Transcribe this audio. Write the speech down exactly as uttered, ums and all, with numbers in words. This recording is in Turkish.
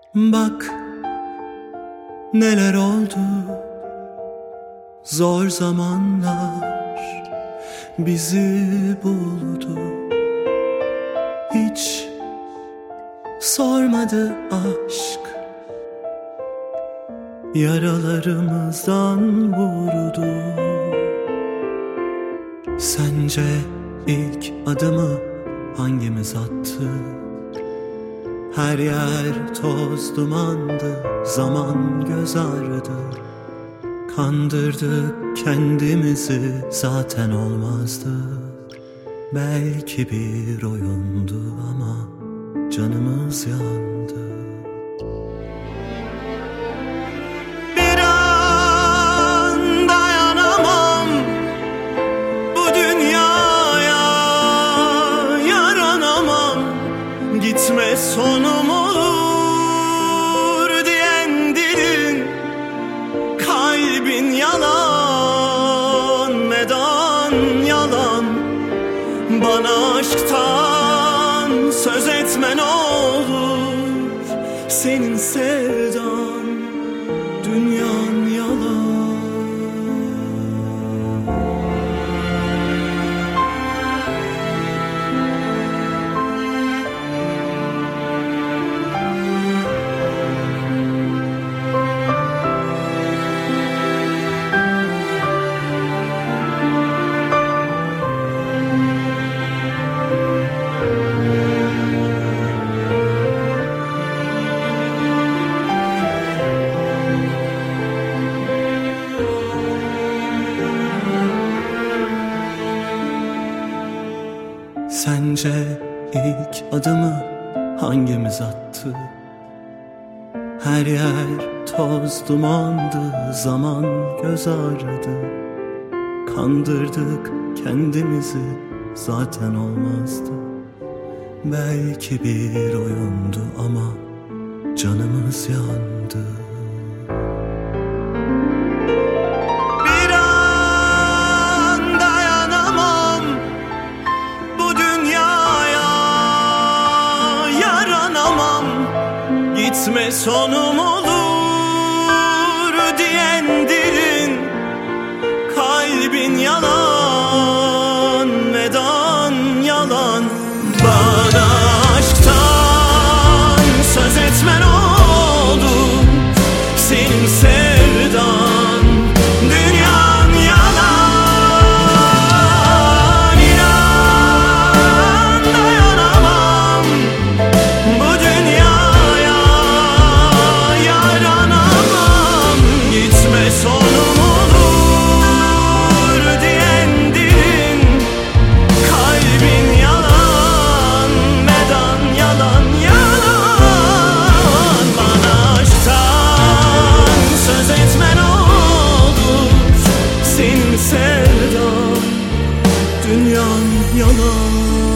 Bak neler oldu, zor zamanlar bizi buldu. Hiç sormadı aşk, yaralarımızdan vurdu. Sence ilk adımı hangimiz attı? Her yer toz dumandı, zaman göz ağrıdı. Kandırdık kendimizi, zaten olmazdı. Belki bir oyundu ama canımız yandı. Bir an dayanamam bu dünyaya, yaranamam. Gitme sonum olur diyen dilin, kalbin yalan, medan yalan. Bana aşktan söz etme ne olur, senin sevdan, dünyan yalan. Sence ilk adımı hangimiz attı? Her yer toz dumandı, zaman göz ağrıdı. Kandırdık kendimizi, zaten olmazdı. Belki bir oyundu ama canımız yandı. Gitme sonum olur diyen dilin, kalbin yalan, medan yalan. Bana aşktan söz etmen olur, senin sevdan, dünyan yalan. İnan dayanamam bu dünya, sonum olur diyen dilin, kalbin yalan, medan yalan yalan. Bana aşktan söz etmen olur, senin sevdan, dünyan yalan.